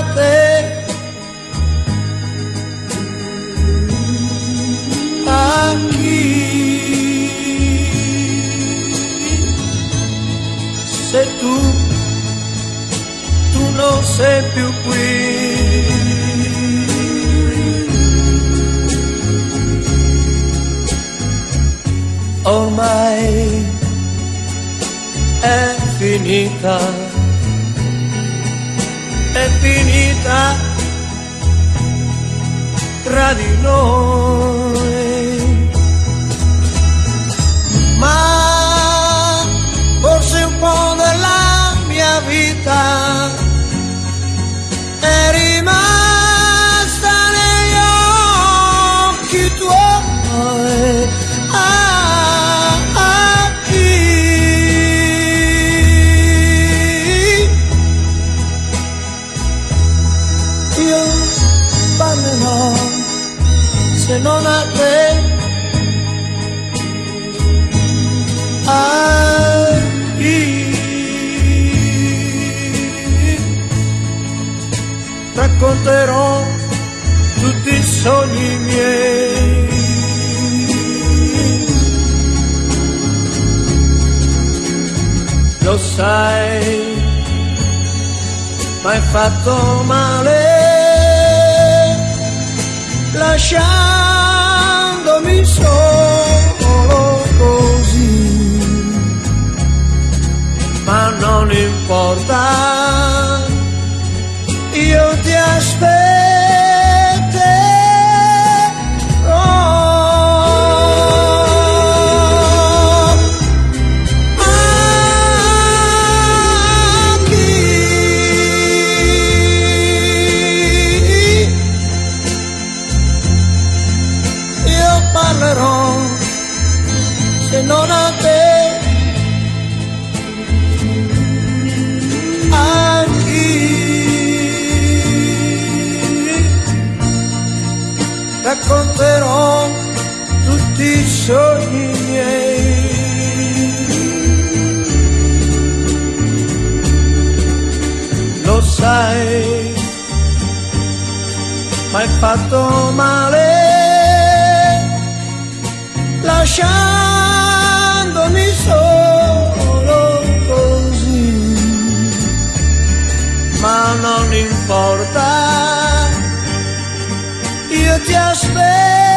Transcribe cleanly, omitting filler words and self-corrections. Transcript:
te. A chi? Se tu non sei più qui. Ormai è finita tra di noi, ma forse un po' della mia vita è rimasta negli occhi tuoi. A chi? Io parlerò se non a te. A chi? Racconterò tutti i sogni miei. Lo sai, m'hai fatto male, lasciandomi solo così, ma non importa, io ti aspetterò. Se non a te, a chi? Racconterò tutti i sogni miei. Lo sai, m'hai fatto male, lasciandomi solo così, ma non importa, io ti aspetto.